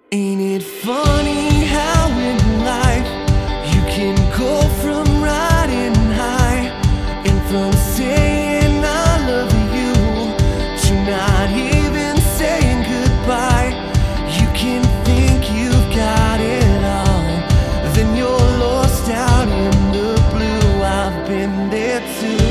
Ain't it funny how in life you can go from riding high and from saying I love you to not even saying goodbye. You can think you've got it all, then you're lost out in the blue. I've been there too.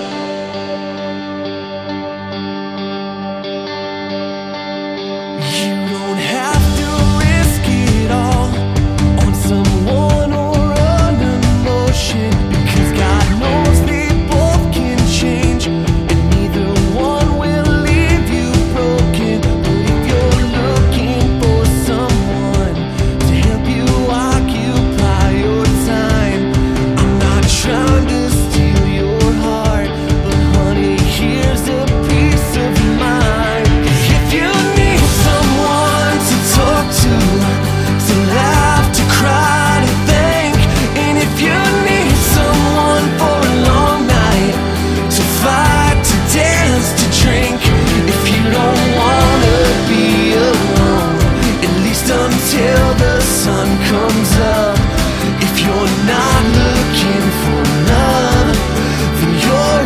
You don't have to risk it all on someone or an emotion, because God knows they both can change and neither one will leave you broken. But if you're looking for someone to help you occupy your time, I'm not trying to steal your heart, but honey, here's a piece of mine. If you need someone to talk to laugh, to cry, to thank, and if you need someone for a long night, to fight, to dance, to drink, if you don't wanna be alone, at least until the sun comes up, if you're not looking for love, then you're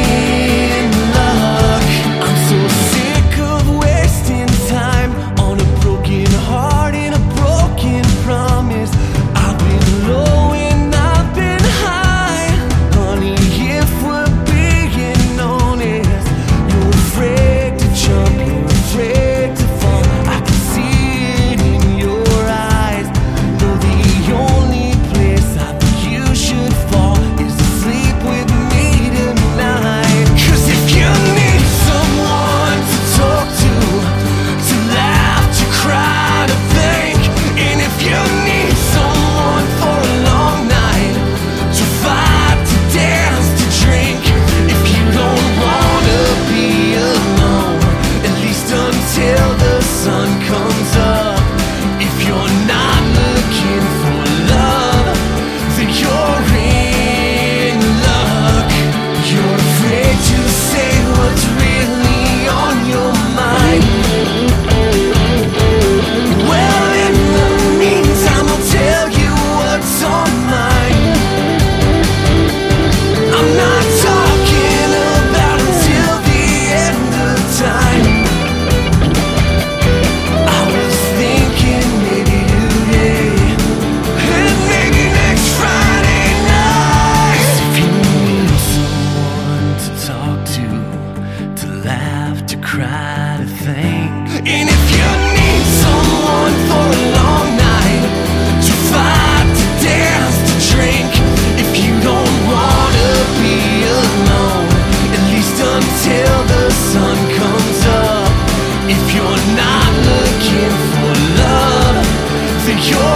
in luck. I'm so sick of wasting time on a broken heart and a broken promise. I've been low and I've been high, honey, if we're being honest. You're afraid to jump, you're afraid to fall, I can see it in your eyes. Though the only place I think you should fall is to sleep with me tonight. 'Cause if you need someone to talk to laugh, to cry, to think, and if you need someone for a long night, to fight, to dance, to drink, if you don't wanna be alone, at least until the sun comes up, if you're not looking for love, then you're in luck. You're afraid to say what's really on your mind. Well, in the meantime, I'll tell you what's on mine. I'm not talking about until the end of time. I was thinking maybe today and maybe next Friday night. If you need someone to talk to laugh, to cry, to think, and if you need someone for a long night, to fight, to dance, to drink, if you don't wanna be alone, at least until the sun comes up, if you're not looking for love, then you're